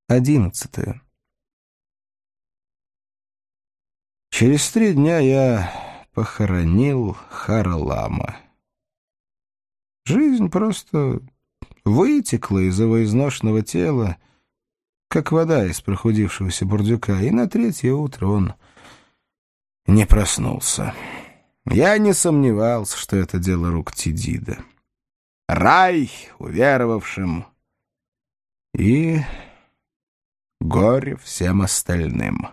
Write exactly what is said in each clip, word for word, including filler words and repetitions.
Одиннадцатое. Через три дня я похоронил Харалама. Жизнь просто вытекла из его изношенного тела, как вода из прохудившегося бурдюка, и на третье утро он не проснулся. Я не сомневался, что это дело рук Тидида. Рай уверовавшим и горе всем остальным.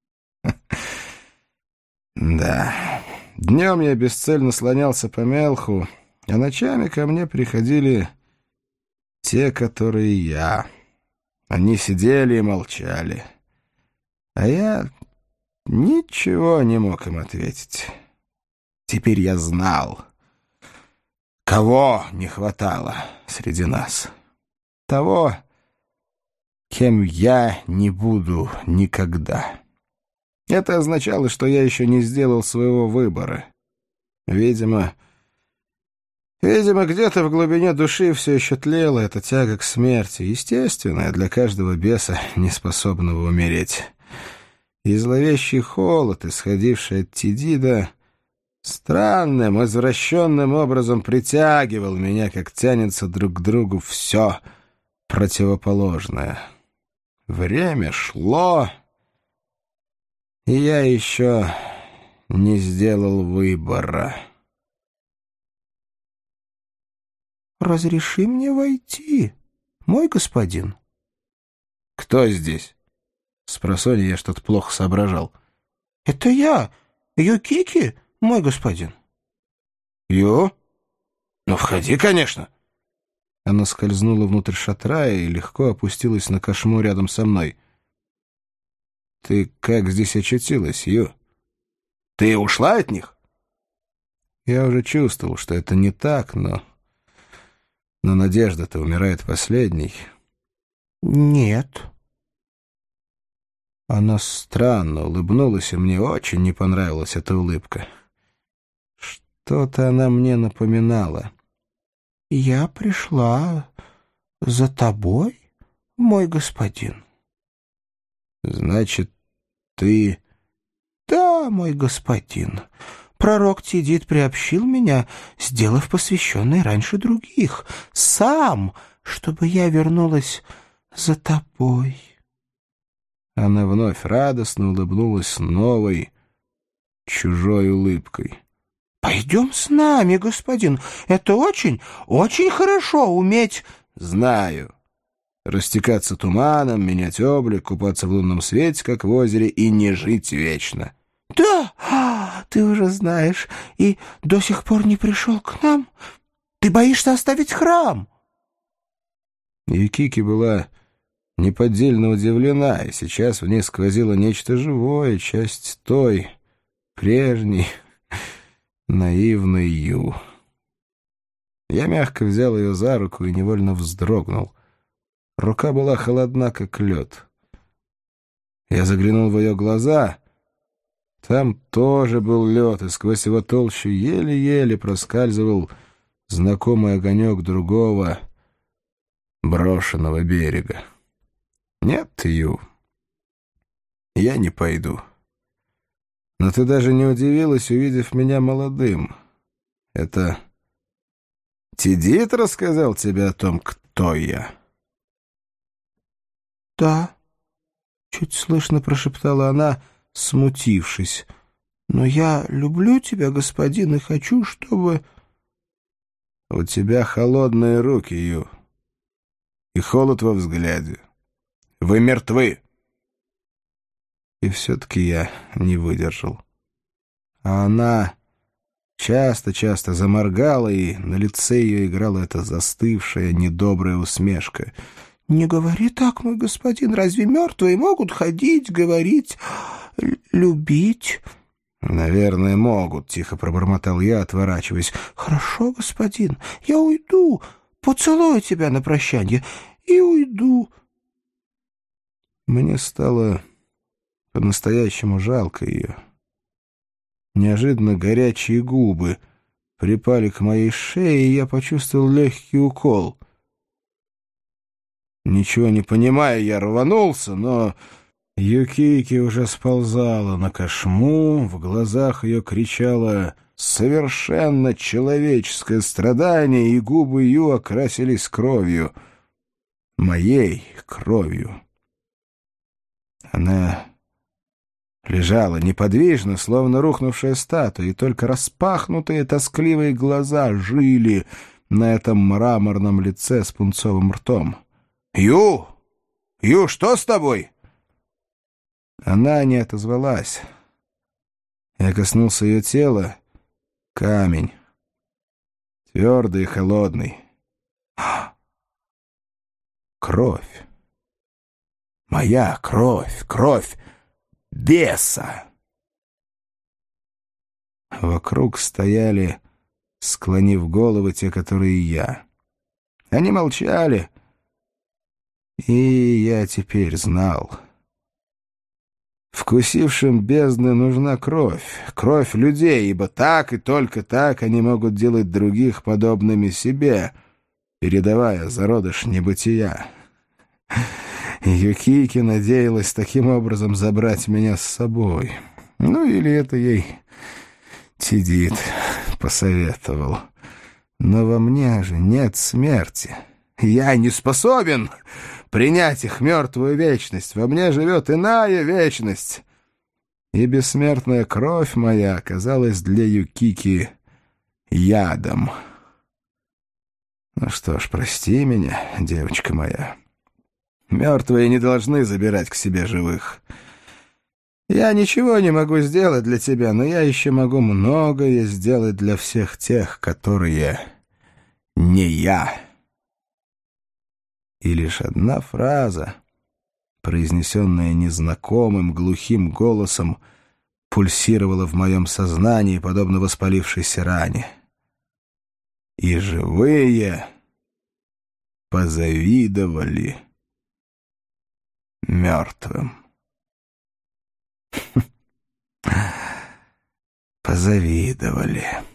Да, днем я бесцельно слонялся по Мелху, а ночами ко мне приходили те, которые я. Они сидели и молчали, а я ничего не мог им ответить. Теперь я знал, кого не хватало среди нас. Того, кем я не буду никогда. Это означало, что я еще не сделал своего выбора. Видимо, видимо, где-то в глубине души все еще тлела эта тяга к смерти, естественная для каждого беса, неспособного умереть. И зловещий холод, исходивший от Тидида, странным, извращенным образом притягивал меня, как тянется друг к другу все противоположное. Время шло, и я еще не сделал выбора. «Разреши мне войти, мой господин». «Кто здесь?» Спросонья я что-то плохо соображал. «Это я, Юкики, мой господин». «Ю? Ну, входи, конечно». Она скользнула внутрь шатра и легко опустилась на кошму рядом со мной. «Ты как здесь очутилась, Ю? Ты ушла от них?» Я уже чувствовал, что это не так, но... Но надежда-то умирает последней. «Нет». Она странно улыбнулась, и мне очень не понравилась эта улыбка. Что-то она мне напоминала. «Я пришла за тобой, мой господин». «Значит, ты...» «Да, мой господин. Пророк Тидид приобщил меня, сделав посвященной раньше других, сам, чтобы я вернулась за тобой». Она вновь радостно улыбнулась новой, чужой улыбкой. «Пойдем с нами, господин. Это очень, очень хорошо уметь...» «Знаю. Растекаться туманом, менять облик, купаться в лунном свете, как в озере, и не жить вечно». «Да, а, ты уже знаешь, и до сих пор не пришел к нам? Ты боишься оставить храм?» Юкики была неподдельно удивлена, и сейчас в ней сквозило нечто живое, часть той, прежней, наивной Ю. Я мягко взял ее за руку и невольно вздрогнул. Рука была холодна, как лед. Я заглянул в ее глаза. Там тоже был лед, и сквозь его толщу еле-еле проскальзывал знакомый огонек другого брошенного берега. «Нет, Ю, я не пойду. Но ты даже не удивилась, увидев меня молодым. Это Тидид рассказал тебе о том, кто я?» «Да», — чуть слышно прошептала она, смутившись. «Но я люблю тебя, господин, и хочу, чтобы...» «У тебя холодные руки, Ю, и холод во взгляде. Вы мертвы!» И все-таки я не выдержал. А она часто-часто заморгала, и на лице ее играла эта застывшая, недобрая усмешка. «Не говори так, мой господин. Разве мертвые могут ходить, говорить, любить?» «Наверное, могут», — тихо пробормотал я, отворачиваясь. «Хорошо, господин, я уйду, поцелую тебя на прощанье и уйду». Мне стало по-настоящему жалко ее. Неожиданно горячие губы припали к моей шее, и я почувствовал легкий укол. Ничего не понимая, я рванулся, но Юкики уже сползала на кошму, в глазах ее кричало совершенно человеческое страдание, и губы Ю окрасились кровью. Моей кровью. Она лежала неподвижно, словно рухнувшая статуя, и только распахнутые тоскливые глаза жили на этом мраморном лице с пунцовым ртом. «Ю! Ю, что с тобой?» Она не отозвалась. Я коснулся ее тела. Камень. Твердый и холодный. Кровь. Моя кровь, кровь беса. Вокруг стояли, склонив головы, те, которые я. Они молчали, и я теперь знал. Вкусившим бездны нужна кровь, кровь людей, ибо так и только так они могут делать других подобными себе, передавая зародыш небытия. Юкики надеялась таким образом забрать меня с собой. Ну, или это ей Тидит посоветовал. Но во мне же нет смерти. Я не способен принять их мертвую вечность. Во мне живет иная вечность. И бессмертная кровь моя оказалась для Юкики ядом. Ну что ж, прости меня, девочка моя. Мертвые не должны забирать к себе живых. Я ничего не могу сделать для тебя, но я еще могу многое сделать для всех тех, которые не я. И лишь одна фраза, произнесенная незнакомым глухим голосом, пульсировала в моем сознании, подобно воспалившейся ране. И живые позавидовали мертвым. Позавидовали.